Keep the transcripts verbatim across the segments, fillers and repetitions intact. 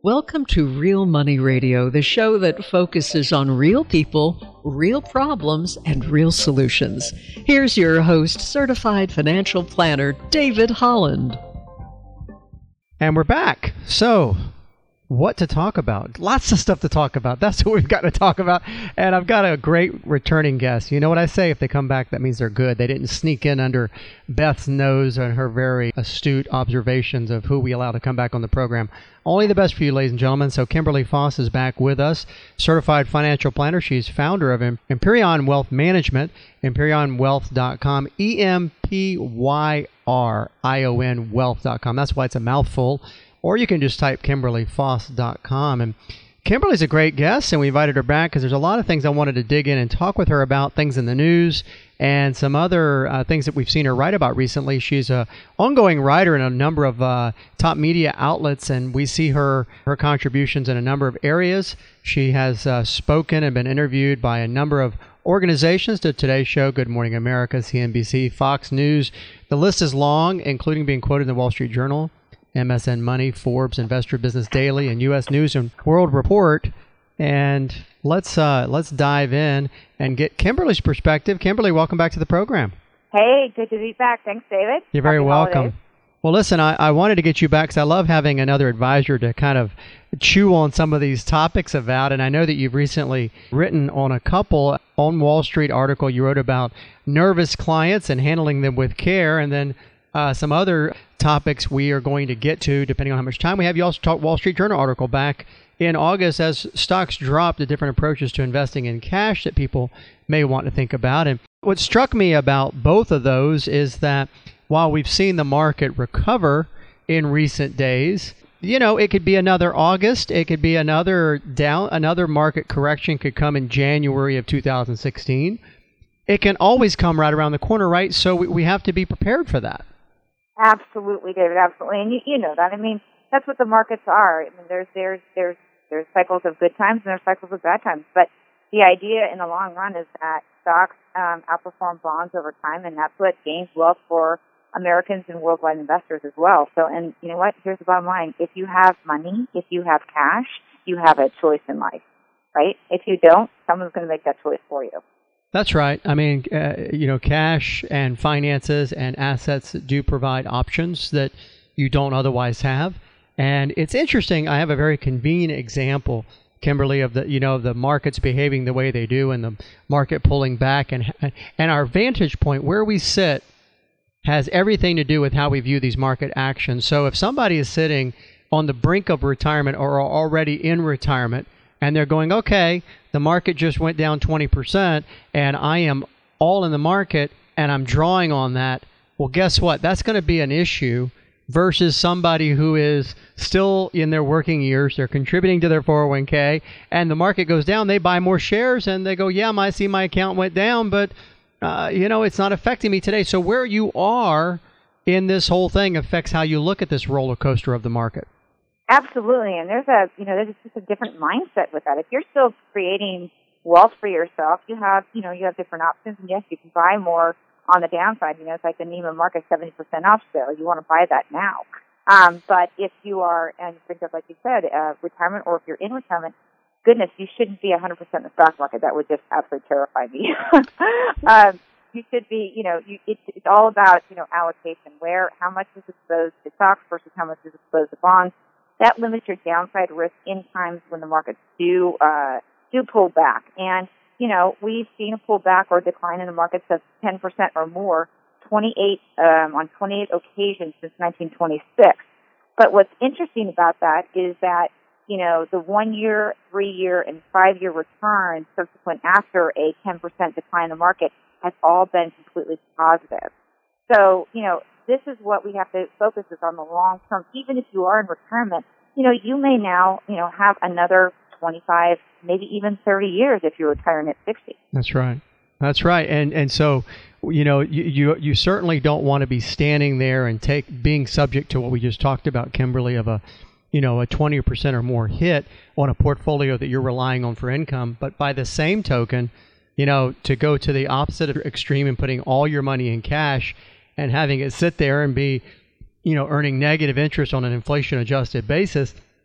Welcome to Real Money Radio, the show that focuses on real people, real problems, and real solutions. Here's your host, certified financial planner, David Holland. And we're back. So, what to talk about? Lots of stuff to talk about. That's what we've got to talk about. And I've got a great returning guest. You know what I say? If they come back, that means they're good. They didn't sneak in under Beth's nose and her very astute observations of who we allow to come back on the program. Only the best for you, ladies and gentlemen. So Kimberly Foss is back with us, certified financial planner. She's founder of Empyrion Wealth Management, empyrion wealth dot com, E M P Y R I O N wealth dot com. That's why it's a mouthful. Or you can just type kimberly foss dot com. And Kimberly's a great guest, and we invited her back because there's a lot of things I wanted to dig in and talk with her about, things in the news and some other uh, things that we've seen her write about recently. She's a ongoing writer in a number of uh, top media outlets, and we see her her contributions in a number of areas. She has uh, spoken and been interviewed by a number of organizations, to Today's Show, Good Morning America, C N B C, Fox News. The list is long, including being quoted in the Wall Street Journal, M S N Money, Forbes, Investor Business Daily, and U S News and World Report. And let's uh, let's dive in and get Kimberly's perspective. Kimberly, welcome back to the program. Hey, good to be back. Thanks, David. You're very Happy welcome. holidays. Well, listen, I, I wanted to get you back because I love having another advisor to kind of chew on some of these topics about. And I know that you've recently written on a couple. On Wall Street article, you wrote about nervous clients and handling them with care. And then Uh, some other topics we are going to get to, depending on how much time we have. You also talked Wall Street Journal article back in August as stocks dropped, the different approaches to investing in cash that people may want to think about. And what struck me about both of those is that while we've seen the market recover in recent days, you know, it could be another August, it could be another down, another market correction could come in January of two thousand sixteen. It can always come right around the corner, right? So we, we have to be prepared for that. Absolutely, David. Absolutely, and you, you know that. I mean, that's what the markets are. I mean, there's there's there's there's cycles of good times and there's cycles of bad times. But the idea in the long run is that stocks um, outperform bonds over time, and that's what gains wealth for Americans and worldwide investors as well. So, and you know what? Here's the bottom line: if you have money, if you have cash, you have a choice in life, right? If you don't, someone's going to make that choice for you. That's right. I mean, uh, you know, cash and finances and assets do provide options that you don't otherwise have. And it's interesting. I have a very convenient example, Kimberly, of the, you know, the markets behaving the way they do and the market pulling back. And, and our vantage point, where we sit, has everything to do with how we view these market actions. So if somebody is sitting on the brink of retirement or are already in retirement, and they're going, okay, the market just went down twenty percent, and I am all in the market, and I'm drawing on that. Well, guess what? That's going to be an issue versus somebody who is still in their working years. They're contributing to their four oh one k, and the market goes down. They buy more shares, and they go, yeah, I see my account went down, but uh, you know, it's not affecting me today. So where you are in this whole thing affects how you look at this roller coaster of the market. Absolutely, and there's a you know there's just a different mindset with that. If you're still creating wealth for yourself, you have you know you have different options, and yes, you can buy more on the downside. You know, it's like the Neiman Marcus seventy percent off sale. You want to buy that now. Um, but if you are, and you up, like you said, uh, retirement, or if you're in retirement, goodness, you shouldn't be one hundred percent in the stock market. That would just absolutely terrify me. um, you should be, you know, you, it's, it's all about you know allocation. Where, how much is exposed to stocks versus how much is exposed to bonds. That limits your downside risk in times when the markets do uh, do pull back. And, you know, we've seen a pullback or decline in the markets of ten percent or more twenty-eight um, on twenty-eight occasions since nineteen twenty-six. But what's interesting about that is that, you know, the one-year, three-year, and five-year returns subsequent after a ten percent decline in the market has all been completely positive. So, you know, this is what we have to focus is on the long term. Even if you are in retirement, you know, you may now, you know, have another twenty-five, maybe even thirty years if you're retiring at sixty. That's right. That's right. And and so, you know, you, you you certainly don't want to be standing there and take being subject to what we just talked about, Kimberly, of a, you know, a twenty percent or more hit on a portfolio that you're relying on for income. But by the same token, you know, to go to the opposite extreme and putting all your money in cash and having it sit there and be, you know, earning negative interest on an inflation-adjusted basis,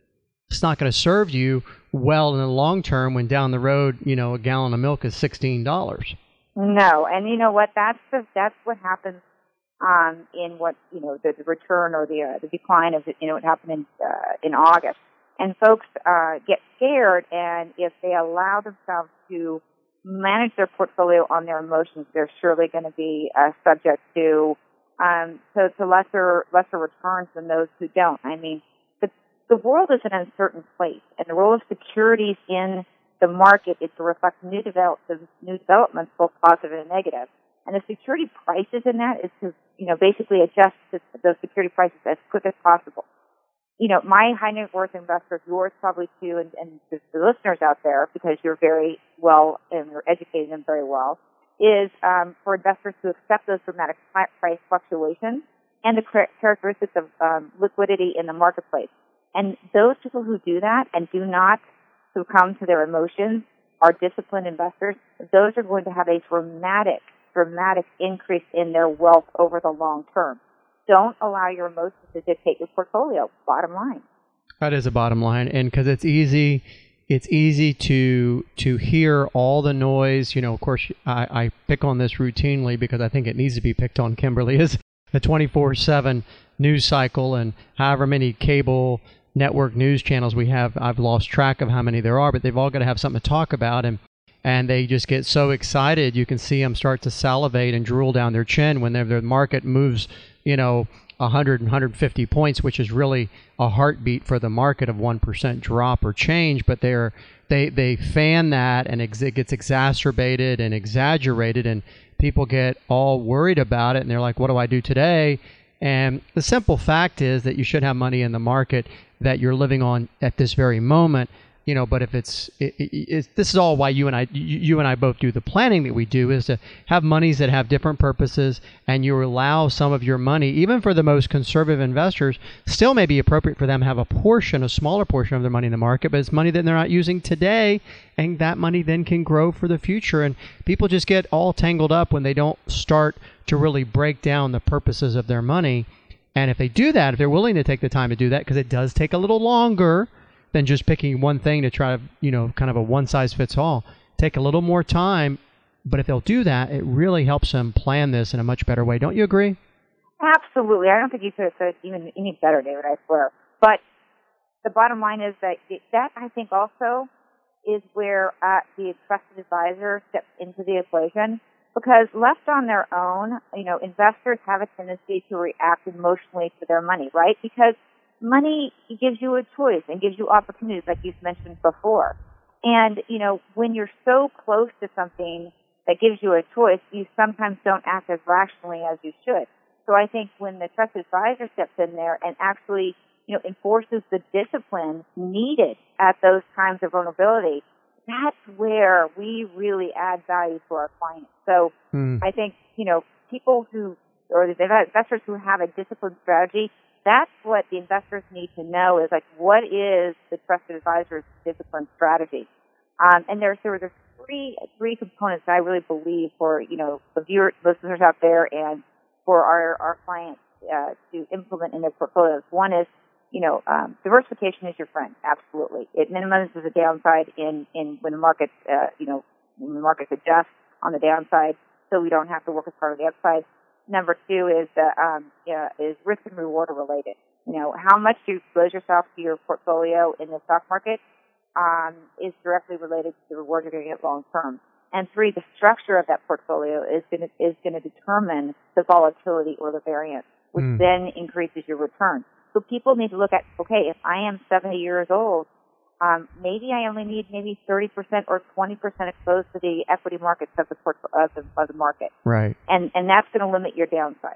it's not going to serve you well in the long term when down the road, you know, a gallon of milk is sixteen dollars. No, and you know what? That's the, that's what happens um, in what you know the, the return or the uh, the decline of the, you know what happened in uh, in August. And folks uh, get scared, and if they allow themselves to manage their portfolio on their emotions, they're surely going to be uh, subject to um, to, to lesser lesser returns than those who don't. I mean, the the world is an uncertain place, and the role of securities in the market is to reflect new develop new developments, both positive and negative. And the security prices in that is to you know basically adjust to those security prices as quick as possible. You know, my high net worth investors, yours probably too, and, and the, the listeners out there, because you're very well and you're educating them very well, is um, for investors to accept those dramatic price fluctuations and the characteristics of um, liquidity in the marketplace. And those people who do that and do not succumb to their emotions are disciplined investors. Those are going to have a dramatic, dramatic increase in their wealth over the long term. Don't allow your emotions to dictate your portfolio. Bottom line. That is a bottom line, and because it's easy, it's easy to to hear all the noise. You know, of course, I, I pick on this routinely because I think it needs to be picked on. Kimberly is the twenty-four seven news cycle, and however many cable network news channels we have, I've lost track of how many there are, but they've all got to have something to talk about, and and they just get so excited. You can see them start to salivate and drool down their chin when their market moves, you know, one hundred and one hundred fifty points, which is really a heartbeat for the market of one percent drop or change. But they're, they they fan that, and it gets exacerbated and exaggerated, and people get all worried about it, and they're like, what do I do today? And the simple fact is that you should have money in the market that you're living on at this very moment. You know, but if it's, it, it, it's, this is all why you and I, you, you and I both do the planning that we do, is to have monies that have different purposes, and you allow some of your money, even for the most conservative investors, still may be appropriate for them to have a portion, a smaller portion of their money in the market, but it's money that they're not using today, and that money then can grow for the future. And people just get all tangled up when they don't start to really break down the purposes of their money. And if they do that, if they're willing to take the time to do that, because it does take a little longer than just picking one thing to try to, you know, kind of a one-size-fits-all. Take a little more time, but if they'll do that, it really helps them plan this in a much better way. Don't you agree? Absolutely. I don't think you could have said it even any better, David, I swear. But the bottom line is that that, I think, also is where uh, the trusted advisor steps into the equation, because left on their own, you know, investors have a tendency to react emotionally to their money, right? Because money gives you a choice and gives you opportunities, like you've mentioned before. And, you know, when you're so close to something that gives you a choice, you sometimes don't act as rationally as you should. So I think when the trusted advisor steps in there and actually, you know, enforces the discipline needed at those times of vulnerability, that's where we really add value to our clients. So mm. I think, you know, people who, or the investors who have a disciplined strategy, that's what the investors need to know, is like, what is the trusted advisor's discipline strategy? Um, and there's there are three three components that I really believe for, you know, the viewers, listeners out there, and for our our clients uh, to implement in their portfolios. One is, you know, um, diversification is your friend. Absolutely, it minimizes the downside in in when the markets uh, you know when the markets adjust on the downside, so we don't have to work as hard on the upside. Number two is uh, um, uh, is risk and reward related. You know, how much you expose yourself to your portfolio in the stock market um, is directly related to the reward you're going to get long term. And three, the structure of that portfolio is going to is going to determine the volatility or the variance, which mm. then increases your return. So people need to look at, okay, if I am seventy years old, um, maybe I only need maybe thirty percent or twenty percent exposed to the equity markets of the, port- of the, of the market. Right. And and that's going to limit your downside.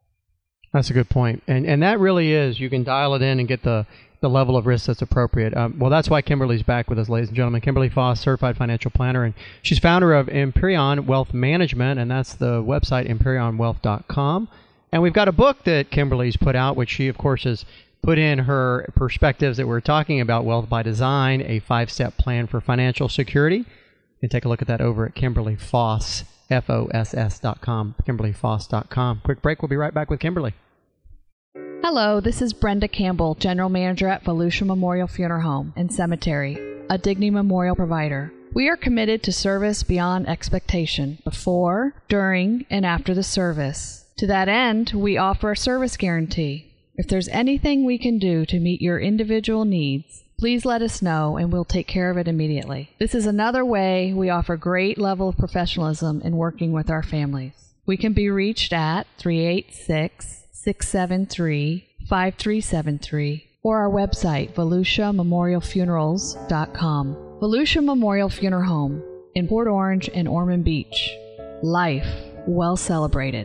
That's a good point. And and that really is, you can dial it in and get the, the level of risk that's appropriate. Um, well, that's why Kimberly's back with us, ladies and gentlemen. Kimberly Foss, Certified Financial Planner, and she's founder of Empyrean Wealth Management, and that's the website, empyrean wealth dot com. And we've got a book that Kimberly's put out, which she, of course, has put in her perspectives that we're talking about, Wealth by Design, a five-step plan for financial security. You can take a look at that over at Kimberly Foss, F O S S dot com, kimberly foss dot com. Quick break. We'll be right back with Kimberly. Hello, this is Brenda Campbell, General Manager at Volusia Memorial Funeral Home and Cemetery, a Dignity Memorial provider. We are committed to service beyond expectation, before, during, and after the service. To that end, we offer a service guarantee. If there's anything we can do to meet your individual needs, please let us know and we'll take care of it immediately. This is another way we offer great level of professionalism in working with our families. We can be reached at three eight six, six seven three, five three seven three or our website, volusia memorial funerals dot com. Volusia Memorial Funeral Home in Port Orange and Ormond Beach. Life well celebrated.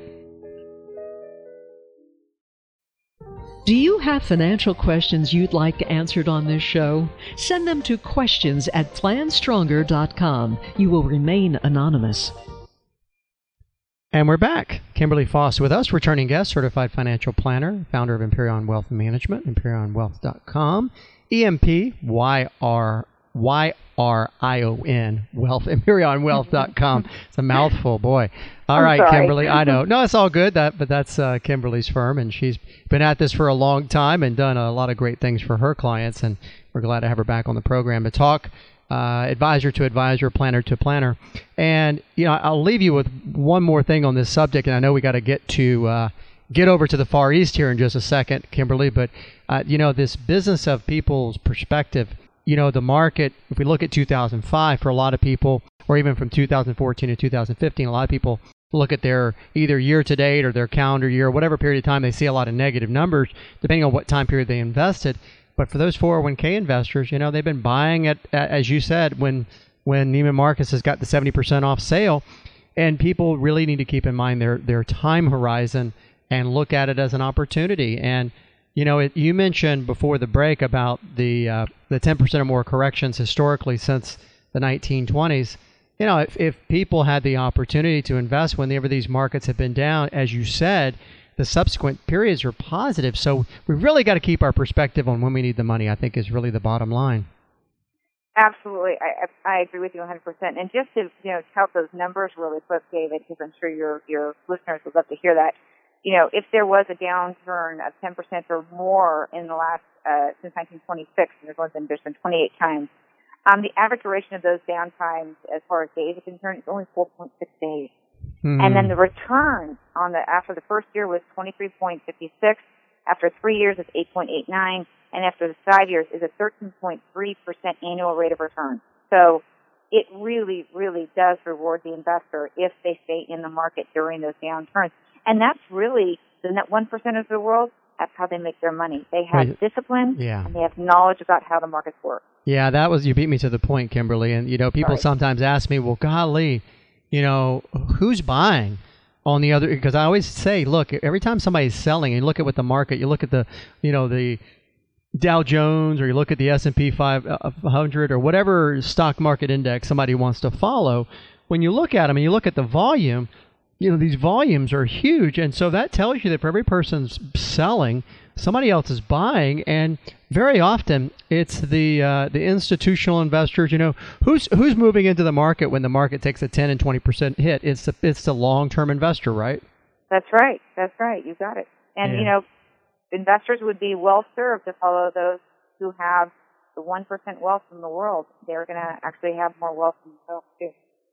Do you have financial questions you'd like answered on this show? Send them to questions at plan stronger dot com. You will remain anonymous. And we're back. Kimberly Foss with us, returning guest, certified financial planner, founder of Empyrean Wealth Management, empyrean wealth dot com, E M P Y R Y R I O N, Wealth, empyrean wealth dot com. It's a mouthful, boy. All I'm right, sorry. Kimberly, I know. No, it's all good, That, but that's uh, Kimberly's firm, and she's been at this for a long time and done a lot of great things for her clients, and we're glad to have her back on the program to talk uh, advisor to advisor, planner to planner. And, you know, I'll leave you with one more thing on this subject, and I know we got to get to uh, get over to the Far East here in just a second, Kimberly, but, uh, you know, this business of people's perspective, you know, the market, if we look at two thousand five for a lot of people, or even from two thousand fourteen to two thousand fifteen, a lot of people look at their either year to date or their calendar year, whatever period of time, they see a lot of negative numbers depending on what time period they invested. But for those four oh one k investors, you know, they've been buying it, as you said, when when Neiman Marcus has got the seventy percent off sale. And people really need to keep in mind their, their time horizon and look at it as an opportunity. And you know, it, you mentioned before the break about the uh, the ten percent or more corrections historically since the nineteen twenties. You know, if, if people had the opportunity to invest whenever these markets have been down, as you said, the subsequent periods are positive. So we really got to keep our perspective on when we need the money, I think, is really the bottom line. Absolutely. I, I agree with you one hundred percent. And just to, you know, tout those numbers really quick, David, because I'm sure your your listeners would love to hear that. You know, if there was a downturn of ten percent or more in the last, uh, since nineteen twenty-six, and there's been, there's been twenty-eight times, um, the average duration of those downtimes as far as days are concerned is only four point six days. Mm-hmm. And then the return on the, after the first year was twenty-three point five six, after three years it's eight point eight nine, and after the five years is a thirteen point three percent annual rate of return. So it really, really does reward the investor if they stay in the market during those downturns. And that's really the net one percent of the world. That's how they make their money. They have right. discipline, yeah. and they have knowledge about how the markets work. Yeah, that was, you beat me to the point, Kimberly. And, you know, people Sorry. sometimes ask me, well, golly, you know, who's buying on the other? Because I always say, look, every time somebody's selling, and you look at what the market, you look at the, you know, the Dow Jones, or you look at the S and P five hundred, or whatever stock market index somebody wants to follow, when you look at them and you look at the volume, you know, these volumes are huge. And so that tells you that for every person's selling, somebody else is buying. And very often it's the uh, the institutional investors. You know, who's who's moving into the market when the market takes a ten and twenty percent hit? It's the, it's the long-term investor, right? That's right. That's right. You got it. And, yeah. you know, investors would be well served to follow those who have the one percent wealth in the world. They're going to actually have more wealth themselves, too.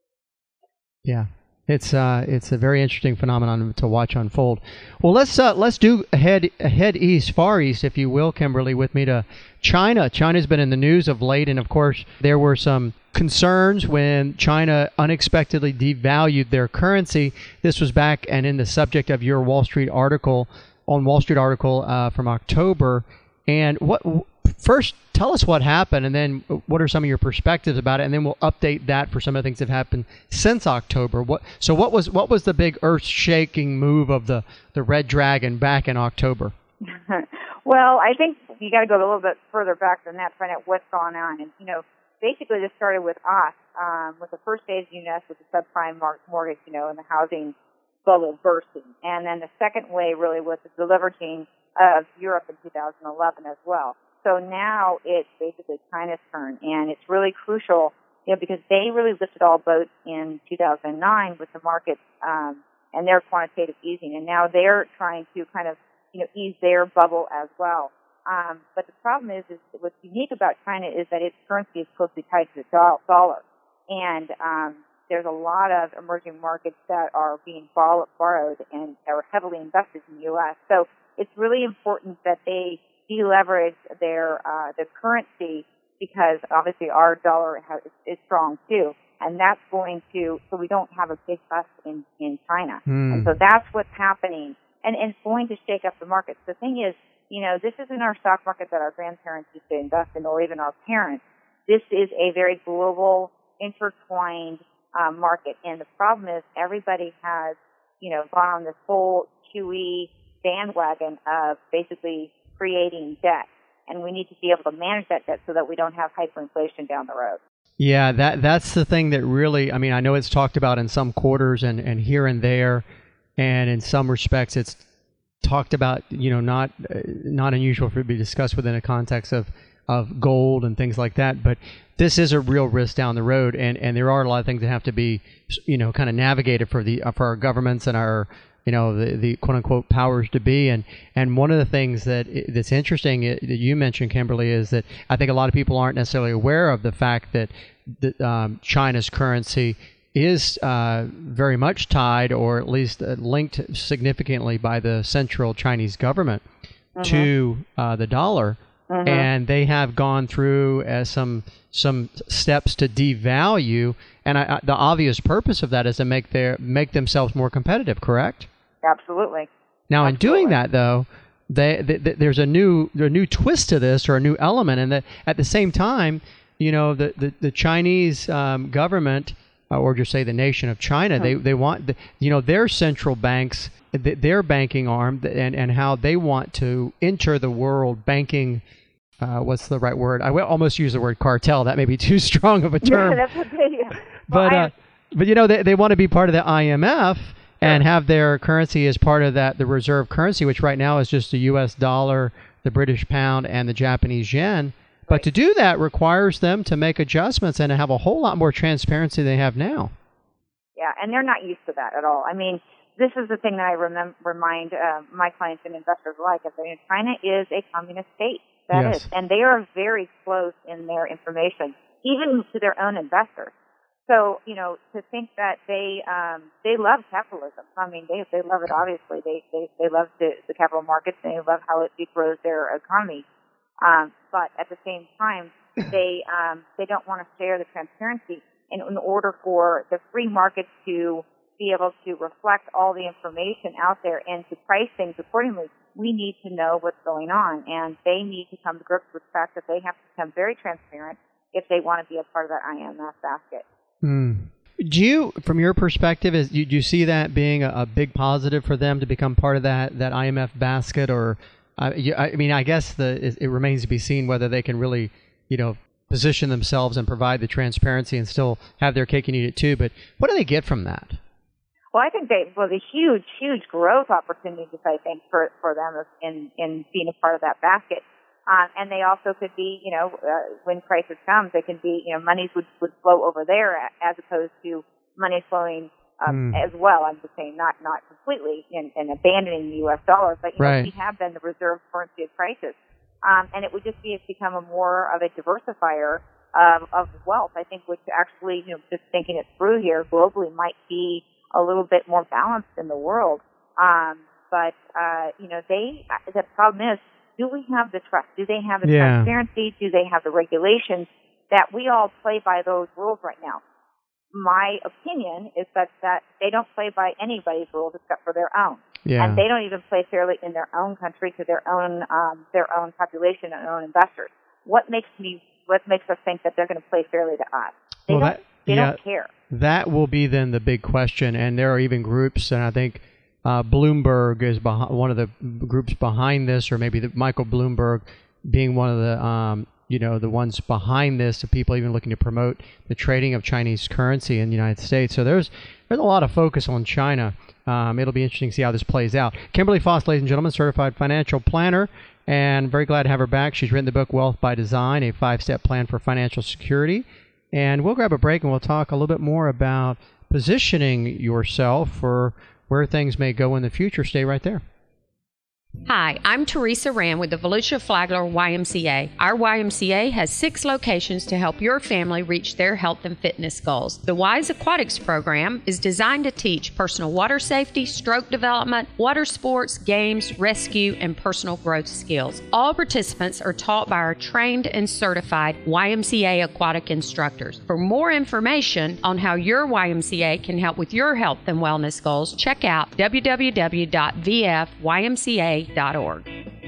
Yeah. It's uh, it's a very interesting phenomenon to watch unfold. Well, let's uh, let's do head head east, far east, if you will, Kimberly, with me to China. China's been in the news of late, and of course, there were some concerns when China unexpectedly devalued their currency. This was back and in the subject of your Wall Street article on Wall Street article uh, from October. And what first, tell us what happened, and then what are some of your perspectives about it, and then we'll update that for some of the things that have happened since October. What so what was what was the big earth-shaking move of the, the Red Dragon back in October? Well, I think you got to go a little bit further back than that to find out what's gone on. And you know, basically, this started with us, um, with the first phase of U N E S with the subprime mortgage, you know, and the housing bubble bursting, and then the second wave really was the deleveraging of Europe in two thousand eleven as well. So now it's basically China's turn, and it's really crucial, you know, because they really lifted all boats in two thousand nine with the markets um, and their quantitative easing, and now they're trying to kind of you know, ease their bubble as well. Um, but the problem is, is what's unique about China is that its currency is closely tied to the do- dollar. And um, there's a lot of emerging markets that are being borrow- borrowed and are heavily invested in the U S. So it's really important that they deleverage their uh, their currency, because obviously our dollar has, is strong too. And that's going to, so we don't have a big bust in, in China. Mm. And so that's what's happening. And, and it's going to shake up the markets. The thing is, you know, this isn't our stock market that our grandparents used to invest in, or even our parents. This is a very global, intertwined uh, market. And the problem is everybody has, you know, gone on this whole Q E bandwagon of basically creating debt. And we need to be able to manage that debt so that we don't have hyperinflation down the road. Yeah, that that's the thing that really, I mean, I know it's talked about in some quarters and, and here and there, and in some respects it's talked about, you know, not uh, not unusual for it to be discussed within a context of, of gold and things like that, but this is a real risk down the road, and, and there are a lot of things that have to be, you know, kind of navigated for the uh, for our governments and our, you know, the, the quote-unquote powers to be. And, and one of the things that that's interesting that you mentioned, Kimberly, is that I think a lot of people aren't necessarily aware of the fact that the, um, China's currency is uh, very much tied, or at least uh, linked significantly by the central Chinese government mm-hmm. to uh, the dollar. Mm-hmm. And they have gone through uh, some some steps to devalue. And I, I, the obvious purpose of that is to make their make themselves more competitive, correct? Absolutely. Now, Absolutely. in doing that, though, they, they, they, there's a new a new twist to this, or a new element, and that at the same time, you know, the the, the Chinese um, government, uh, or just say the nation of China, mm-hmm. they they want the, you know, their central banks, th- their banking arm, and and how they want to enter the world banking. Uh, what's the right word? I will almost use the word cartel. That may be too strong of a term. Yeah, that's okay. Yeah. But well, uh, but you know, they they want to be part of the I M F. And have their currency as part of that, the reserve currency, which right now is just the U S dollar, the British pound, and the Japanese yen. But right. to do that requires them to make adjustments and to have a whole lot more transparency than they have now. Yeah, and they're not used to that at all. I mean, this is the thing that I remem- remind uh, my clients and investors alike. Is that China is a communist state. That yes. is. And they are very close in their information, even to their own investors. So, you know, to think that they um, they love capitalism. I mean, they they love it. Obviously, they they they love the, the capital markets. And they love how it, it grows their economy. Um, but at the same time, they um, they don't want to share the transparency. And in order for the free market to be able to reflect all the information out there and to price things accordingly, we need to know what's going on. And they need to come to grips with the fact that they have to become very transparent if they want to be a part of that I M F basket. Mm. Do you, from your perspective, is do you see that being a, a big positive for them to become part of that, that I M F basket? Or, uh, you, I mean, I guess the it, it remains to be seen whether they can really, you know, position themselves and provide the transparency and still have their cake and eat it too. But what do they get from that? Well, I think they well, the huge, huge growth opportunities, I think, for for them in in being a part of that basket. Um, and they also could be, you know, uh, when crisis comes, they can be, you know, monies would, would flow over there as opposed to money flowing um, mm. as well. I'm just saying not not completely in, in abandoning the U S dollar, but, you right. know, we have been the reserve currency of crisis. Um, and it would just be it's become a more of a diversifier um, of wealth, I think, which actually, you know, just thinking it through here globally might be a little bit more balanced in the world. Um, but, uh, you know, they, the problem is, do we have the trust? Do they have the yeah. transparency? Do they have the regulations that we all play by those rules right now? My opinion is that, that they don't play by anybody's rules except for their own. Yeah. And they don't even play fairly in their own country to their own um, their own population and their own investors. What makes me what makes us think that they're going to play fairly to us? They well, don't that, they yeah, don't care. That will be then the big question. And there are even groups, and I think Uh, Bloomberg is behind, one of the groups behind this, or maybe the, Michael Bloomberg being one of the, um, you know, the ones behind this, of people even looking to promote the trading of Chinese currency in the United States. So there's there's a lot of focus on China. Um, it'll be interesting to see how this plays out. Kimberly Foss, ladies and gentlemen, certified financial planner, and very glad to have her back. She's written the book Wealth by Design, a five-step plan for financial security. And we'll grab a break and we'll talk a little bit more about positioning yourself for where things may go in the future. Stay right there. Hi, I'm Teresa Rand with the Volusia Flagler Y M C A. Our Y M C A has six locations to help your family reach their health and fitness goals. The Wise Aquatics program is designed to teach personal water safety, stroke development, water sports, games, rescue, and personal growth skills. All participants are taught by our trained and certified Y M C A aquatic instructors. For more information on how your Y M C A can help with your health and wellness goals, check out w w w dot v f y m c a dot org.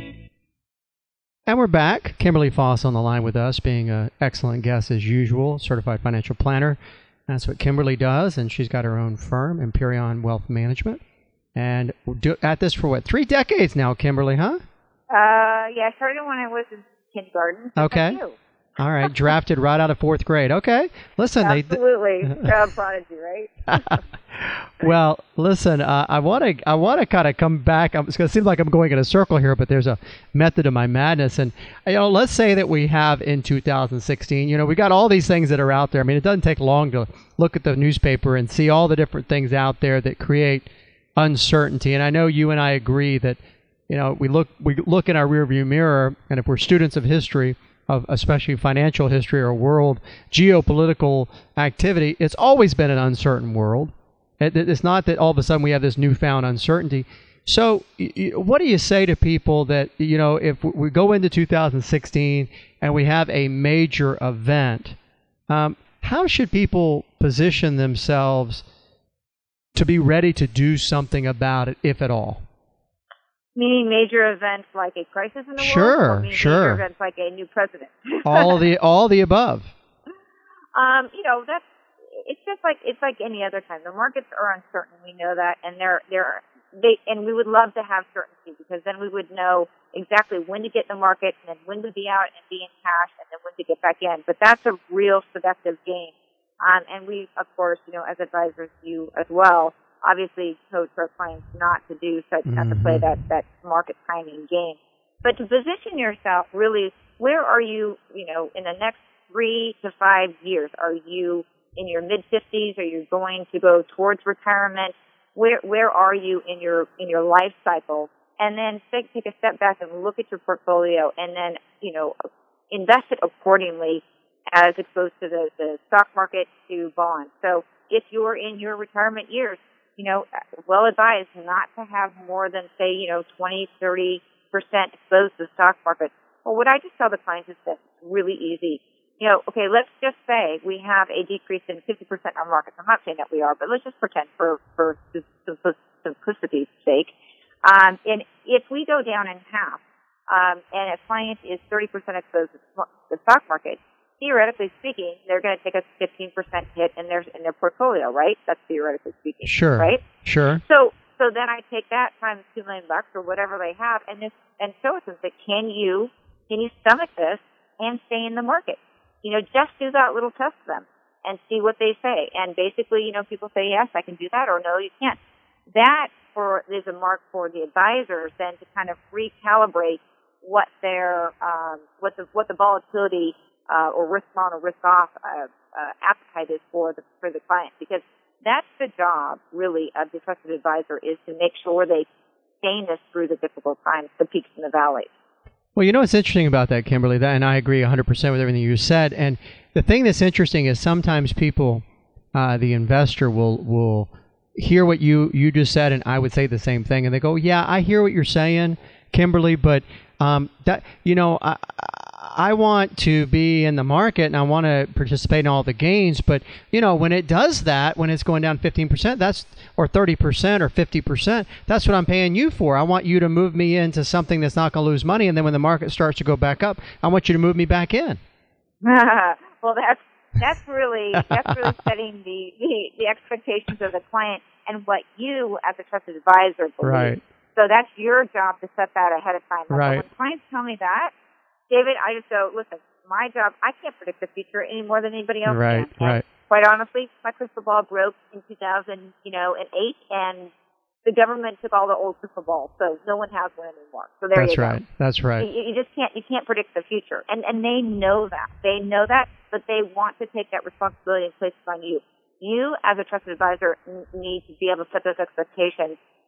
And we're back. Kimberly Foss on the line with us, being an excellent guest as usual, certified financial planner. That's what Kimberly does, and she's got her own firm, Empyrean Wealth Management. And we're do, at this for what, three decades now, Kimberly, huh? Uh, yeah, I started when I was in kindergarten. Okay. All right, drafted right out of fourth grade. Okay, listen. Absolutely, they, uh, prodigy, right? Well, listen. Uh, I want to. I want to kind of come back. It's going to seem like I'm going in a circle here, but there's a method to my madness. And you know, let's say that we have in two thousand sixteen. You know, we got all these things that are out there. I mean, it doesn't take long to look at the newspaper and see all the different things out there that create uncertainty. And I know you and I agree that, you know, we look we look in our rearview mirror, and if we're students of history, of especially financial history or world geopolitical activity, it's always been an uncertain world. It's not that all of a sudden we have this newfound uncertainty. So what do you say to people that, you know, if we go into two thousand sixteen and we have a major event, um, how should people position themselves to be ready to do something about it, if at all? Meaning major events like a crisis in the sure, world? Or meaning sure. major events like a new president? all the all the above. Um, you know, that's it's just like it's like any other time. The markets are uncertain. We know that, and they're they're they and we would love to have certainty, because then we would know exactly when to get in the market and then when to be out and be in cash and then when to get back in. But that's a real seductive game. Um, and we, of course, you know, as advisors, you as well, obviously coach our clients not to do such, mm-hmm. not to play that, that market timing game. But to position yourself really, where are you, you know, in the next three to five years? Are you in your mid fifties? Are you going to go towards retirement? Where where are you in your in your life cycle? And then take, take a step back and look at your portfolio, and then, you know, invest it accordingly as exposed to the, the stock market to bonds. So if you're in your retirement years, you know, well advised not to have more than, say, you know, twenty, thirty percent exposed to the stock market. Well, what I just tell the clients is that it's really easy. You know, okay, let's just say we have a decrease in fifty percent in our markets. I'm not saying that we are, but let's just pretend for, for simplicity's sake. Um, and if we go down in half, um, and a client is thirty percent exposed to the stock market, theoretically speaking, they're going to take a fifteen percent hit in their in their portfolio, right? That's theoretically speaking, sure, right? Sure. So, so then I take that times two million bucks or whatever they have, and this and show it to them that can you can you stomach this and stay in the market? You know, just do that little test to them and see what they say. And basically, you know, people say yes, I can do that, or no, you can't. That for is a mark for the advisors then to kind of recalibrate what their um, what the what the volatility Uh, or risk on or risk off uh, uh, appetite is for the for the client, because that's the job really of the trusted advisor, is to make sure they sustain this through the difficult times, the peaks and the valleys. Well, you know what's interesting about that, Kimberly, that, and I agree one hundred percent with everything you said. And the thing that's interesting is sometimes people, uh, the investor will will hear what you, you just said, and I would say the same thing, and they go, "Yeah, I hear what you're saying, Kimberly, but um, that you know." I, I want to be in the market and I want to participate in all the gains, but you know, when it does that, when it's going down fifteen percent, that's or thirty percent or fifty percent, that's what I'm paying you for. I want you to move me into something that's not going to lose money, and then when the market starts to go back up, I want you to move me back in. Well, that's that's really that's really setting the, the the expectations of the client and what you as a trusted advisor believe. Right. So that's your job to set that ahead of time. Like, right. When clients tell me that, David, I just go, listen, my job, I can't predict the future any more than anybody else right, can. Right, right. Quite honestly, my crystal ball broke in two thousand, you know, and eight, and the government took all the old crystal balls, so no one has one anymore. So there That's you go. right. That's right. You, you just can't, you can't predict the future, and and they know that. They know that, but they want to take that responsibility and place it on you. You, as a trusted advisor, need to be able to set those expectations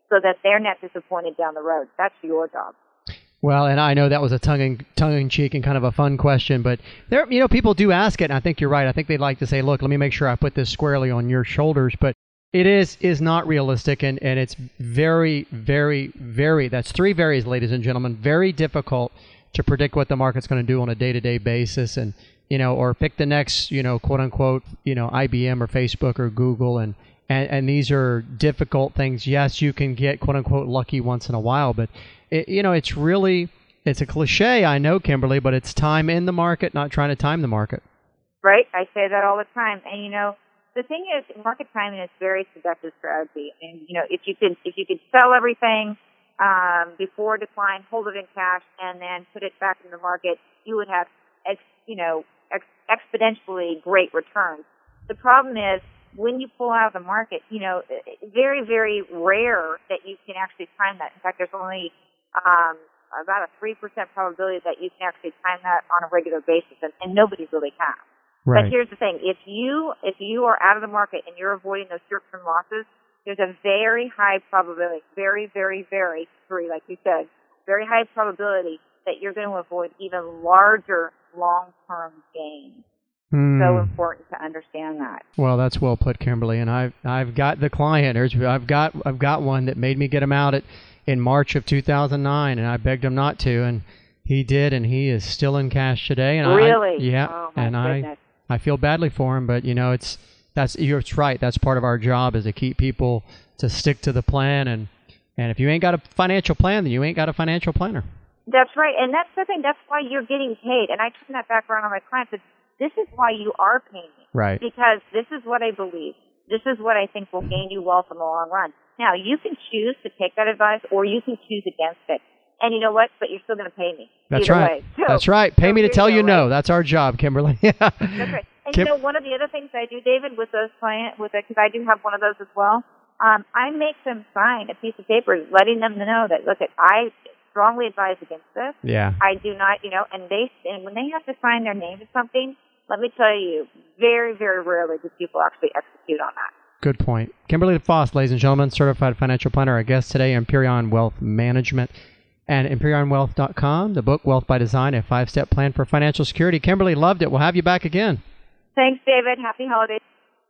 so that they're not disappointed down the road. That's your job. Well, and I know that was a tongue in, tongue in cheek and kind of a fun question, but there, you know, people do ask it, and I think you're right. I think they'd like to say, look, let me make sure I put this squarely on your shoulders, but it is is not realistic, and, and it's very, very, very, that's three varies, ladies and gentlemen, very difficult to predict what the market's going to do on a day-to-day basis, and, you know, or pick the next, you know, quote unquote, you know, I B M or Facebook or Google, and, and, and these are difficult things. Yes, you can get quote unquote lucky once in a while, but it, you know, it's really, it's a cliche, I know, Kimberly, but it's time in the market, not trying to time the market. Right. I say that all the time. And, you know, the thing is, market timing is very seductive strategy. And, you know, if you could, if you could sell everything um, before decline, hold it in cash, and then put it back in the market, you would have, ex, you know, ex, exponentially great returns. The problem is, when you pull out of the market, you know, very, very rare that you can actually time that. In fact, there's only um, about a three percent probability that you can actually time that on a regular basis, and, and nobody really can. Right. But here's the thing: if you if you are out of the market and you're avoiding those short-term losses, there's a very high probability, very, very, very, very, like you said, very high probability that you're going to avoid even larger long-term gains. Hmm. So important to understand that. Well, that's well put, Kimberly. And I've I've got the client. There's, I've got I've got one that made me get him out at in March of two thousand nine, and I begged him not to, and he did, and he is still in cash today. And really? I, yeah. Oh, my and goodness. I I feel badly for him, but you know, it's that's you're it's right. That's part of our job, is to keep people to stick to the plan, and and if you ain't got a financial plan, then you ain't got a financial planner. That's right, and that's the thing. That's why you're getting paid. And I turn that back around on my clients. It's, this is why you are paying me. Right. Because this is what I believe. This is what I think will gain you wealth in the long run. Now, you can choose to take that advice, or you can choose against it. And you know what? But you're still going to pay me. That's either right. Way. So, That's right. Pay so me to tell you, go, no. right? That's our job, Kimberly. That's right. And Kim- you know, one of the other things I do, David, with those clients, with because I do have one of those as well. Um, I make them sign a piece of paper, letting them know that look, I strongly advise against this. Yeah. I do not, you know, and they and when they have to sign their name to something, let me tell you, very, very rarely do people actually execute on that. Good point. Kimberly Foss, ladies and gentlemen, certified financial planner, our guest today, Empyrean Wealth Management. And Empyrean Wealth dot com, the book Wealth by Design, a five-step plan for financial security. Kimberly, loved it. We'll have you back again. Thanks, David. Happy holidays.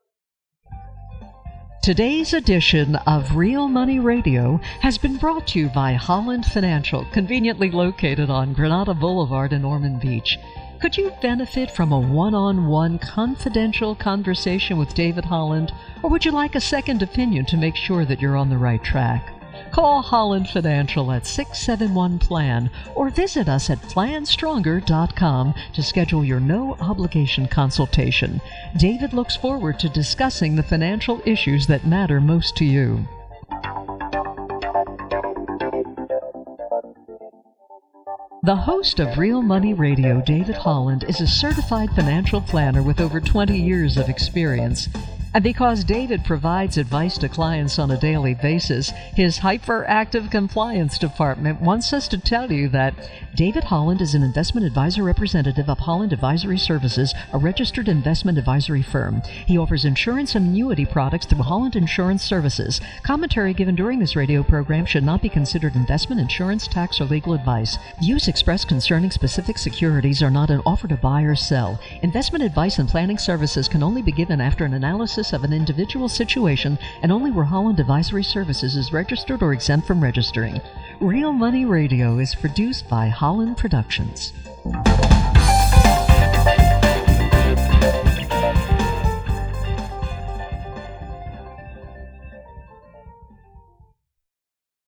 Today's edition of Real Money Radio has been brought to you by Holland Financial, conveniently located on Granada Boulevard in Ormond Beach. Could you benefit from a one-on-one confidential conversation with David Holland, or would you like a second opinion to make sure that you're on the right track? Call Holland Financial at six seven one plan or visit us at plan stronger dot com to schedule your no-obligation consultation. David looks forward to discussing the financial issues that matter most to you. The host of Real Money Radio, David Holland, is a certified financial planner with over twenty years of experience. And because David provides advice to clients on a daily basis, his hyperactive compliance department wants us to tell you that David Holland is an investment advisor representative of Holland Advisory Services, a registered investment advisory firm. He offers insurance and annuity products through Holland Insurance Services. Commentary given during this radio program should not be considered investment, insurance, tax, or legal advice. Views expressed concerning specific securities are not an offer to buy or sell. Investment advice and planning services can only be given after an analysis of an individual situation and only where Holland Advisory Services is registered or exempt from registering. Real Money Radio is produced by Holland Productions.